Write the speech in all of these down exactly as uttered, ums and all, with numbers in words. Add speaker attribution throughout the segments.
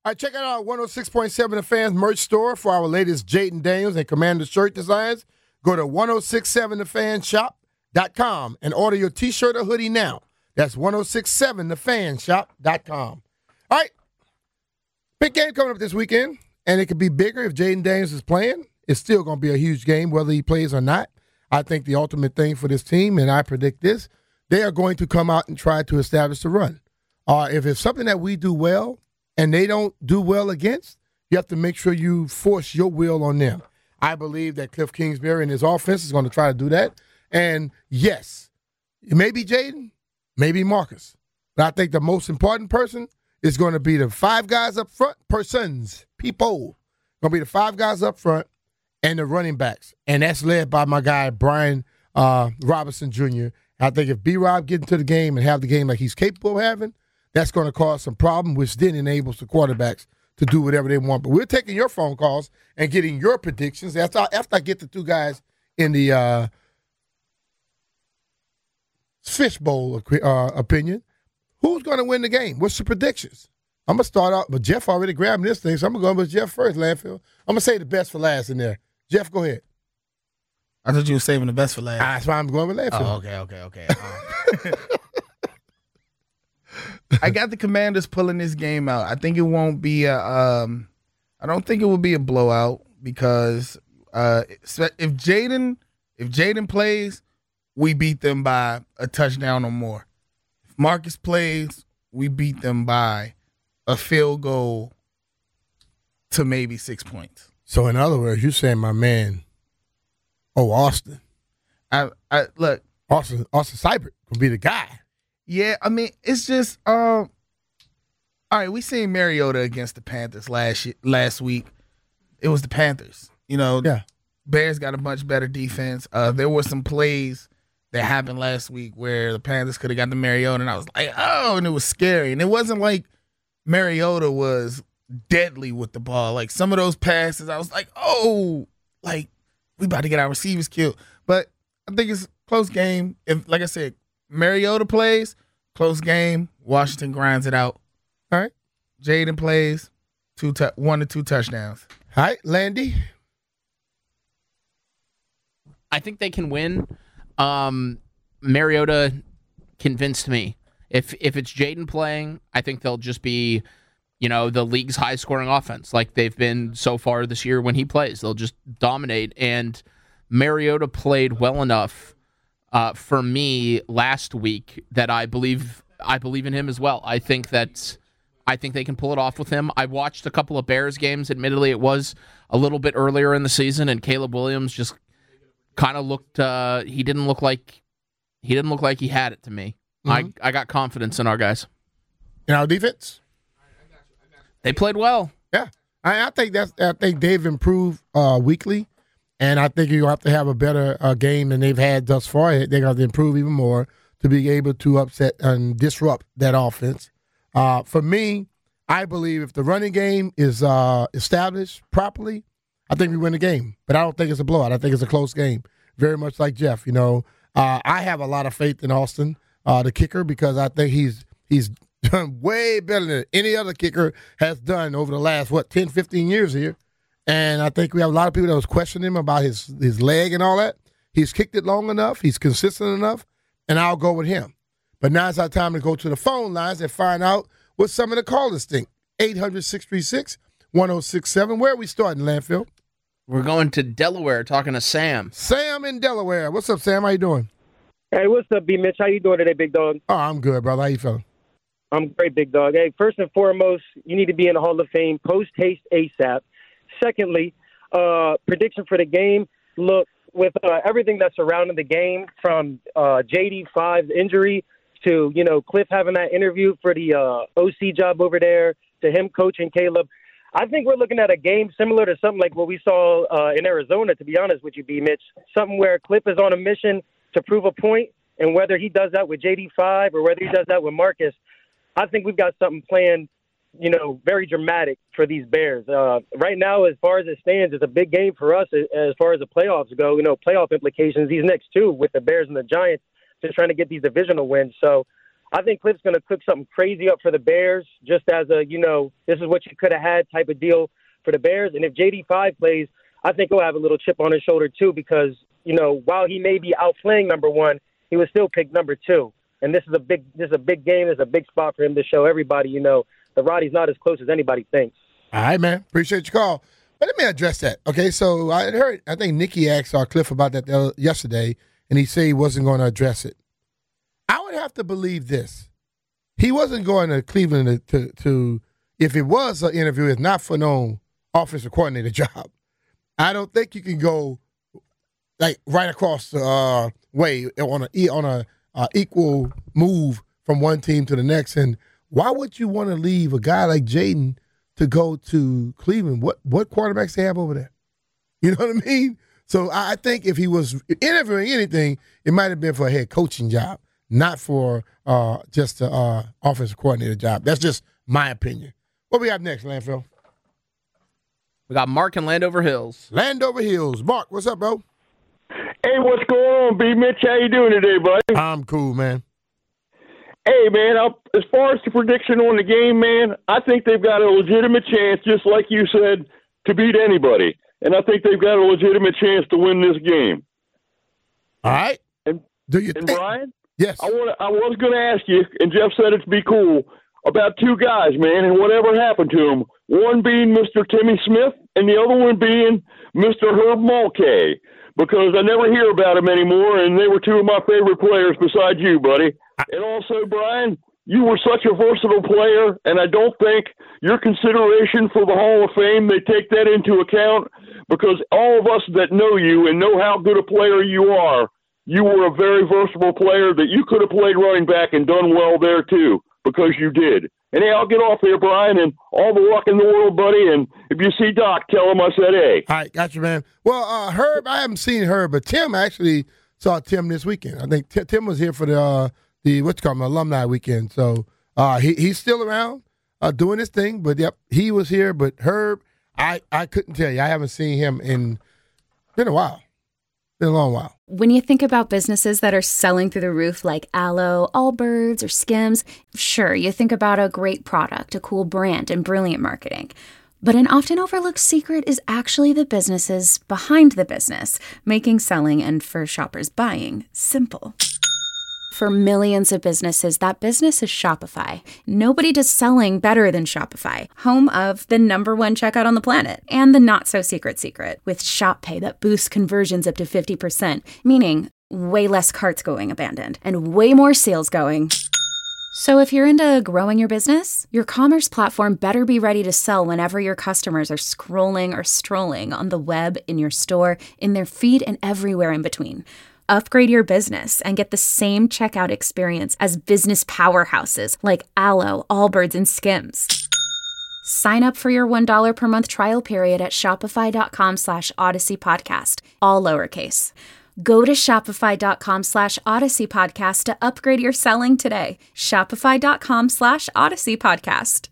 Speaker 1: All right, check out our one oh six point seven The Fans merch store for our latest Jaden Daniels and Commander shirt designs. Go to ten sixty-seven the fan shop dot com and order your T-shirt or hoodie now. That's ten sixty-seven the fan shop dot com. All right, big game coming up this weekend, and it could be bigger if Jaden Daniels is playing. It's still going to be a huge game whether he plays or not. I think the ultimate thing for this team, and I predict this, they are going to come out and try to establish the run. Uh, if it's something that we do well and they don't do well against, you have to make sure you force your will on them. I believe that Cliff Kingsbury and his offense is going to try to do that. And, yes, it may be Jaden, maybe Marcus. But I think the most important person is going to be the five guys up front, persons, people. Going to be the five guys up front and the running backs. And that's led by my guy, Brian uh, Robinson Junior I think if B-Rob get into the game and have the game like he's capable of having, that's going to cause some problem, which then enables the quarterbacks to do whatever they want. But we're taking your phone calls and getting your predictions. After I, after I get the two guys in the uh, fishbowl uh, opinion, who's going to win the game? What's the predictions? I'm going to start out, but Jeff already grabbed this thing, so I'm going to go with Jeff first, Landfill. I'm going to say the best for last in there. Jeff, go ahead.
Speaker 2: I thought you were saving the best for last.
Speaker 1: Ah, that's why I'm going with Landfill.
Speaker 2: Oh, okay, okay, okay. Um, I got the Commanders pulling this game out. I think it won't be a. Um, I don't think it will be a blowout because uh, if Jaden if Jaden plays, we beat them by a touchdown or more. If Marcus plays, we beat them by a field goal to maybe six points.
Speaker 1: So in other words, you're saying my man, oh Austin,
Speaker 2: I I look
Speaker 1: Austin Austin Seibert will be the guy.
Speaker 2: Yeah, I mean, it's just um. All right, we seen Mariota against the Panthers last year, last week. It was the Panthers. You know,
Speaker 1: yeah.
Speaker 2: Bears got a much better defense. Uh, there were some plays that happened last week where the Panthers could have got the Mariota, and I was like, oh, and it was scary. And it wasn't like Mariota was deadly with the ball. Like some of those passes, I was like, oh, like we about to get our receivers killed. But I think it's a close game. If, like I said, Mariota plays, close game. Washington grinds it out.
Speaker 1: All right.
Speaker 2: Jaden plays, two tu- one to two touchdowns.
Speaker 1: All right, Landy.
Speaker 3: I think they can win. Um, Mariota convinced me. If if it's Jaden playing, I think they'll just be, you know, the league's high scoring offense like they've been so far this year when he plays. They'll just dominate. And Mariota played well enough Uh, for me last week that I believe I believe in him as well. I think that I think they can pull it off with him. I watched a couple of Bears games. Admittedly, it was a little bit earlier in the season, and Caleb Williams just kind of looked. Uh, he didn't look like he didn't look like he had it to me. Mm-hmm. I I got confidence in our guys.
Speaker 1: In our defense,
Speaker 3: they played well.
Speaker 1: Yeah, I, I think that's. I think they've improved uh, weekly. And I think you have to have a better uh, game than they've had thus far. They got to improve even more to be able to upset and disrupt that offense. Uh, for me, I believe if the running game is uh, established properly, I think we win the game. But I don't think it's a blowout. I think it's a close game. Very much like Jeff. You know, uh, I have a lot of faith in Austin, uh, the kicker, because I think he's he's done way better than any other kicker has done over the last, what, ten, fifteen years here. And I think we have a lot of people that was questioning him about his, his leg and all that. He's kicked it long enough. He's consistent enough. And I'll go with him. But now it's our time to go to the phone lines and find out what some of the callers think. eight hundred, six three six, one oh six seven. Where are we starting, Landfill?
Speaker 3: We're going to Delaware talking to Sam.
Speaker 1: Sam in Delaware. What's up, Sam? How you doing?
Speaker 4: Hey, what's up, B. Mitch? How you doing today, big dog?
Speaker 1: Oh, I'm good, brother. How you feeling?
Speaker 4: I'm great, big dog. Hey, first and foremost, you need to be in the Hall of Fame post-haste ASAP. Secondly, uh, prediction for the game. Look, with uh, everything that's surrounding the game, from uh, J D five's injury to, you know, Cliff having that interview for the uh, O C job over there, to him coaching Caleb, I think we're looking at a game similar to something like what we saw uh, in Arizona, to be honest with you, B. Mitch. Something where Cliff is on a mission to prove a point, and whether he does that with J D five or whether he does that with Marcus, I think we've got something planned, you know, very dramatic for these Bears. Uh, right now, as far as it stands, it's a big game for us as far as the playoffs go. You know, playoff implications, these next two with the Bears and the Giants, just trying to get these divisional wins. So I think Cliff's going to cook something crazy up for the Bears, just as a, you know, this is what you could have had type of deal for the Bears. And if J D five plays, I think he'll have a little chip on his shoulder too, because, you know, while he may be outplaying number one, he was still picked number two. And this is a big, this is a big game. It's a big spot for him to show everybody, you know, that Roddy's not as close as anybody thinks.
Speaker 1: All right, man. Appreciate your call. But let me address that. Okay, so I heard, I think Nikki asked our Cliff about that the- yesterday, and he said he wasn't going to address it. I would have to believe this. He wasn't going to Cleveland to, to, to if it was an interview, it's not for no offensive coordinator job. I don't think you can go like right across the uh, way on a on a uh, equal move from one team to the next. And why would you want to leave a guy like Jaden to go to Cleveland? What what quarterbacks they have over there? You know what I mean? So I think if he was interviewing anything, it might have been for a head coaching job, not for uh, just an uh, offensive coordinator job. That's just my opinion. What we got next, Landfill?
Speaker 3: We got Mark in Landover Hills.
Speaker 1: Landover Hills. Mark, what's up, bro?
Speaker 5: Hey, what's going on, B. Mitch? How you doing today, buddy?
Speaker 1: I'm cool, man.
Speaker 5: Hey, man, I'll, as far as the prediction on the game, man, I think they've got a legitimate chance, just like you said, to beat anybody. And I think they've got a legitimate chance to win this game.
Speaker 1: All right.
Speaker 5: And,
Speaker 1: Do you
Speaker 5: and
Speaker 1: think?
Speaker 5: Brian?
Speaker 1: Yes.
Speaker 5: I, wanna, I was going to ask you, and Jeff said it to be cool, about two guys, man, and whatever happened to them. One being Mister Timmy Smith, and the other one being Mister Herb Mulcahy, because I never hear about them anymore, and they were two of my favorite players besides you, buddy. And also, Brian, you were such a versatile player, and I don't think your consideration for the Hall of Fame, they take that into account, because all of us that know you and know how good a player you are, you were a very versatile player that you could have played running back and done well there too, because you did. And hey, I'll get off here, Brian, and all the luck in the world, buddy. And if you see Doc, tell him I said hey.
Speaker 1: All right, got you, man. Well, uh, Herb, I haven't seen Herb, but Tim actually saw Tim this weekend. I think T- Tim was here for the uh, the what's called alumni weekend. So uh, he he's still around uh, doing his thing. But yep, he was here. But Herb, I I couldn't tell you. I haven't seen him in been a while. Been a long while.
Speaker 6: When you think about businesses that are selling through the roof like Aloe, Allbirds, or Skims, sure, you think about a great product, a cool brand, and brilliant marketing. But an often overlooked secret is actually the businesses behind the business, making selling and, for shoppers, buying simple. For millions of businesses, that business is Shopify. Nobody does selling better than Shopify, home of the number one checkout on the planet, and the not-so-secret secret, with Shop Pay that boosts conversions up to fifty percent, meaning way less carts going abandoned, and way more sales going. So if you're into growing your business, your commerce platform better be ready to sell whenever your customers are scrolling or strolling on the web, in your store, in their feed, and everywhere in between. Upgrade your business and get the same checkout experience as business powerhouses like Aloe, Allbirds, and Skims. Sign up for your one dollar per month trial period at shopify.com slash Odyssey Podcast, all lowercase. Go to shopify.com slash Odyssey Podcast to upgrade your selling today. Shopify.com slash Odyssey Podcast.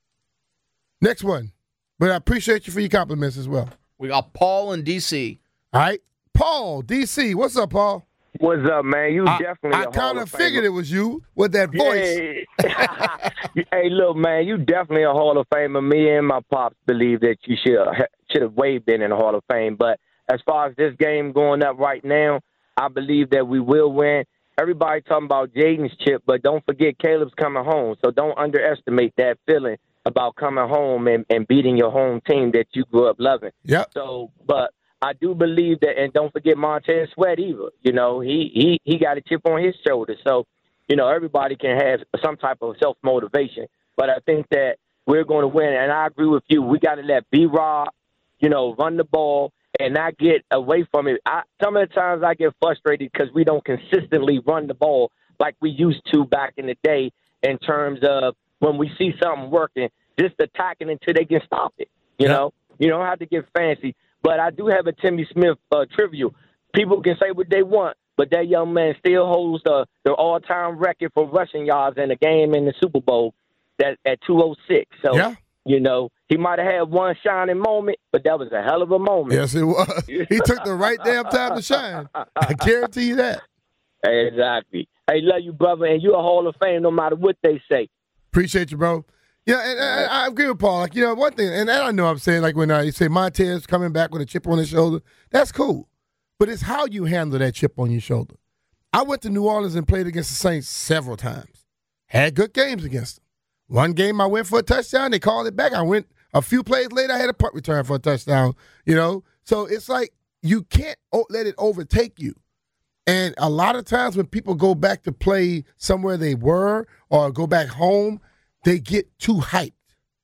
Speaker 1: Next one. But I appreciate you for your compliments as well.
Speaker 3: We got Paul in D C.
Speaker 1: All right. Paul, D C. What's up, Paul?
Speaker 7: What's up, man? You
Speaker 1: I,
Speaker 7: definitely.
Speaker 1: I
Speaker 7: a
Speaker 1: kind
Speaker 7: Hall
Speaker 1: of
Speaker 7: of
Speaker 1: figured
Speaker 7: Famer.
Speaker 1: it was you with that voice.
Speaker 7: Yeah. Hey, look, man, you definitely a Hall of Famer. Me and my pops believe that you should should have way been in the Hall of Fame. But as far as this game going up right now, I believe that we will win. Everybody talking about Jaden's chip, but don't forget Caleb's coming home. So don't underestimate that feeling about coming home and, and beating your home team that you grew up loving.
Speaker 1: Yep.
Speaker 7: So, but I do believe that, and don't forget Montez Sweat either. You know, he, he, he got a chip on his shoulder. So, you know, everybody can have some type of self-motivation. But I think that we're going to win, and I agree with you. We got to let B-Rob, you know, run the ball and not get away from it. I, some of the times I get frustrated because we don't consistently run the ball like we used to back in the day in terms of when we see something working, just attacking until they can stop it. You
Speaker 1: Yeah.
Speaker 7: know, you don't have to get fancy. But I do have a Timmy Smith uh, trivia. People can say what they want, but that young man still holds the, the all-time record for rushing yards in a game in the Super Bowl that at two oh six. So,
Speaker 1: Yeah.
Speaker 7: you know, he might have had one shining moment, but that was a hell of a moment.
Speaker 1: Yes, it was. He took the right damn time to shine. I guarantee you that.
Speaker 7: Exactly. I love you, brother, and you're a Hall of Fame no matter what they say.
Speaker 1: Appreciate you, bro. Yeah, and, and I agree with Paul. Like, you know, one thing, and I know I'm saying, like, when uh, you say Montez coming back with a chip on his shoulder, that's cool. But it's how you handle that chip on your shoulder. I went to New Orleans and played against the Saints several times. Had good games against them. One game I went for a touchdown. They called it back. I went a few plays later. I had a punt return for a touchdown, you know. So it's like you can't let it overtake you. And a lot of times when people go back to play somewhere they were or go back home, they get too hyped.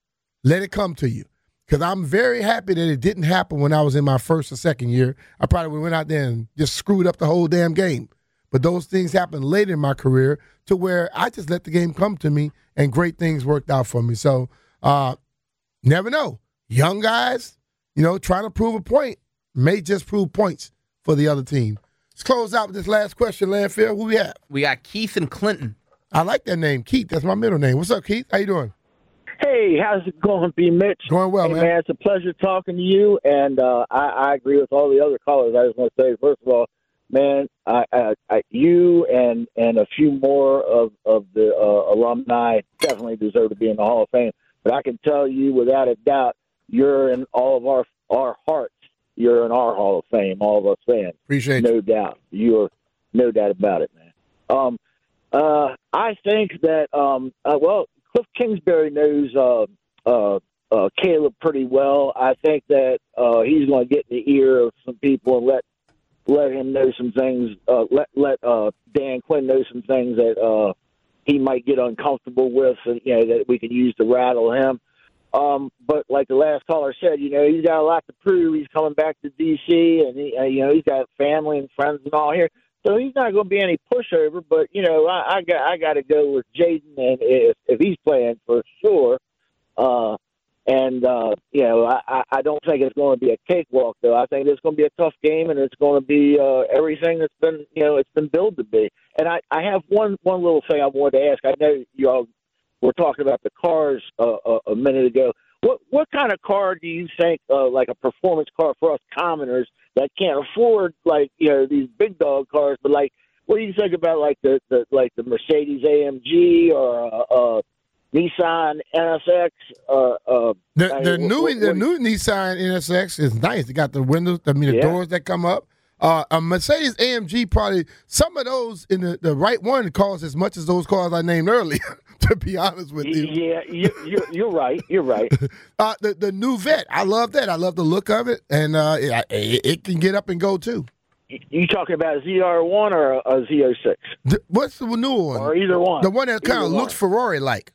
Speaker 1: Let it come to you. Because I'm very happy that it didn't happen when I was in my first or second year. I probably went out there and just screwed up the whole damn game. But those things happened later in my career to where I just let the game come to me and great things worked out for me. So uh, never know. Young guys, you know, trying to prove a point may just prove points for the other team. Let's close out with this last question, Landfill. Who we have?
Speaker 3: We got Keith and Clinton.
Speaker 1: I like that name, Keith. That's my middle name. What's up, Keith? How you doing?
Speaker 8: Hey, how's it going, B. Mitch?
Speaker 1: Going well,
Speaker 8: hey,
Speaker 1: man.
Speaker 8: man. It's a pleasure talking to you, and uh, I, I agree with all the other callers. I just want to say, first of all, man, I, I, I, you and and a few more of, of the uh, alumni definitely deserve to be in the Hall of Fame. But I can tell you without a doubt, you're in all of our our hearts. You're in our Hall of Fame, all of us fans.
Speaker 1: Appreciate
Speaker 8: no
Speaker 1: you.
Speaker 8: doubt. You're no doubt about it, man. Um, uh, I think that um, uh, well, Cliff Kingsbury knows uh, uh, uh, Caleb pretty well. I think that uh, he's going to get in the ear of some people and let let him know some things. Uh, let let uh, Dan Quinn know some things that uh, he might get uncomfortable with, and you know that we can use to rattle him. Um, but like the last caller said, you know, he's got a lot to prove. He's coming back to D C, and he, uh, you know, he's got family and friends and all here, so he's not going to be any pushover. But you know, I, I got I got to go with Jaden, and if if he's playing for sure, uh, and uh, you know, I, I don't think it's going to be a cakewalk, though. I think it's going to be a tough game, and it's going to be uh, everything that's been you know it's been billed to be. And I, I have one one little thing I wanted to ask. I know you all. We're talking about the cars uh, a, a minute ago. What what kind of car do you think, uh, like a performance car for us commoners that can't afford like you know these big dog cars, but like what do you think about like the, the like the Mercedes A M G or uh, uh, Nissan N S X? Uh, uh,
Speaker 1: The
Speaker 8: I
Speaker 1: the
Speaker 8: mean,
Speaker 1: new
Speaker 8: what, what,
Speaker 1: the new Nissan N S X is nice. They got the windows, I mean the
Speaker 8: Yeah.
Speaker 1: doors that come up. Uh, a Mercedes A M G probably some of those in the, the right one cost as much as those cars I named earlier. To be honest with you,
Speaker 8: Yeah, you, you're, you're right. You're right.
Speaker 1: uh, the the new Vet, I love that. I love the look of it, and uh, it, it, it can get up and go too.
Speaker 8: You talking about a Z R one or a Z R six?
Speaker 1: The, what's the new one?
Speaker 8: Or either one.
Speaker 1: The one that kind of
Speaker 8: Either
Speaker 1: looks Ferrari like.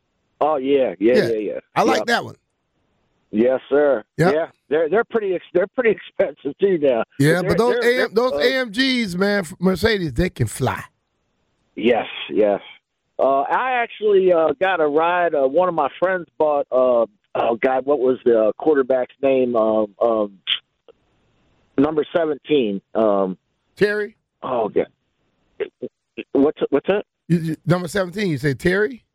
Speaker 8: Oh yeah, yeah,
Speaker 1: Yeah.
Speaker 8: yeah, yeah.
Speaker 1: I like
Speaker 8: Yep.
Speaker 1: that one.
Speaker 8: Yes, sir.
Speaker 1: Yep.
Speaker 8: Yeah, they're they're pretty ex- they're pretty expensive too now.
Speaker 1: Yeah,
Speaker 8: They're-
Speaker 1: but those
Speaker 8: they're-
Speaker 1: A M, those
Speaker 8: they're, uh,
Speaker 1: A M Gs, man, Mercedes, they can fly.
Speaker 8: Yes, yes. Uh, I actually uh, got a ride. Uh, one of my friends bought. Uh, oh God, what was the quarterback's name? Um, um, number seventeen. Um,
Speaker 1: Terry,
Speaker 8: oh God, what's what's that?
Speaker 1: you, you, number seventeen. You say Terry?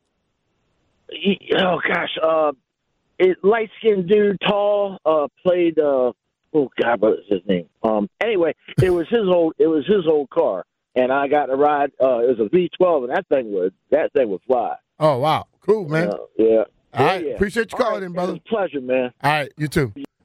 Speaker 8: He, oh gosh, uh, it, light skinned dude, tall, uh, played. Uh, oh God, what was his name? Um, anyway, it was his old. It was his old car, and I got a ride. Uh, it was a V twelve, and that thing would that thing would fly.
Speaker 1: Oh wow, cool, man.
Speaker 8: Uh, yeah.
Speaker 1: All right,
Speaker 8: yeah.
Speaker 1: appreciate you
Speaker 8: All
Speaker 1: calling
Speaker 8: right,
Speaker 1: in, brother.
Speaker 8: It was a pleasure, man.
Speaker 1: All right, you too.